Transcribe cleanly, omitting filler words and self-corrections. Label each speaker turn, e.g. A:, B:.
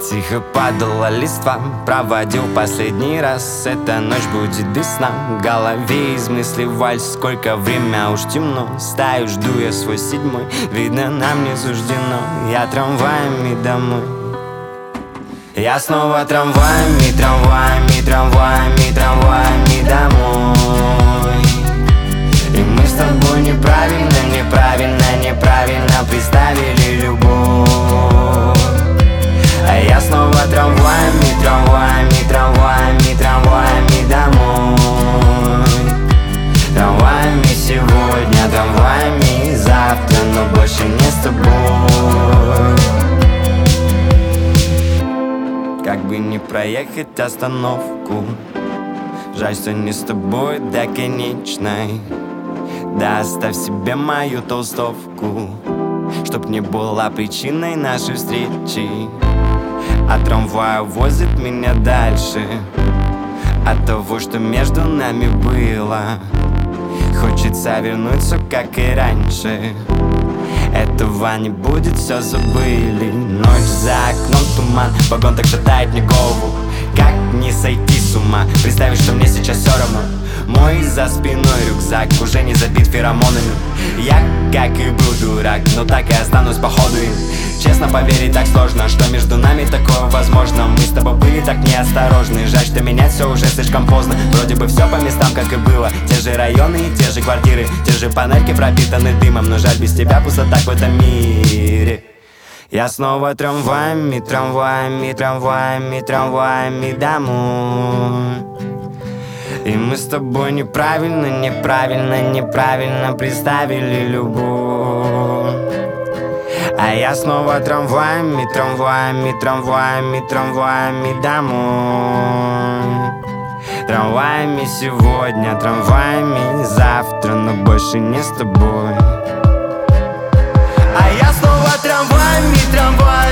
A: Тихо падала листва, проводил последний раз. Эта ночь будет без сна, в голове из мыслей вальс. Сколько время, уж темно, стою, жду я свой седьмой. Видно, нам не суждено, я трамваями домой. Я снова трамваями, трамваями, трамваями, трамваями домой. И мы с тобой неправильно, неправильно, неправильно представили любовь. А я снова трамваями, трамваями, трамваями, трамваями домой. Трамваями сегодня, трамваями завтра, но больше не с тобой. Как бы не проехать остановку, жаль, что не с тобой до конечной. Да оставь себе мою толстовку, чтоб не была причиной нашей встречи. А трамвай возит меня дальше от того, что между нами было. Хочется вернуться, как и раньше. Этого не будет, все забыли. Ночь за окном туман, вагон так шатает мне голову. Как не сойти с ума, представить, что мне сейчас все равно. Мой за спиной рюкзак уже не забит феромонами. Я, как и был дурак, но так и останусь походу им. Честно поверить так сложно, что между нами такое возможно. Мы с тобой были так неосторожны, жаль, что менять все уже слишком поздно. Вроде бы все по местам, как и было. Те же районы и те же квартиры, те же панельки пропитаны дымом. Но жаль, без тебя пусто так в этом мире. Я снова трамваями, трамваями, трамваями, трамваями домой. И мы с тобой неправильно, неправильно, неправильно представили любовь. А я снова трамваями, трамваями, трамваями, трамваями домой. Трамваями сегодня, трамваями завтра, но больше не с тобой. А я снова трамваями, трамваями.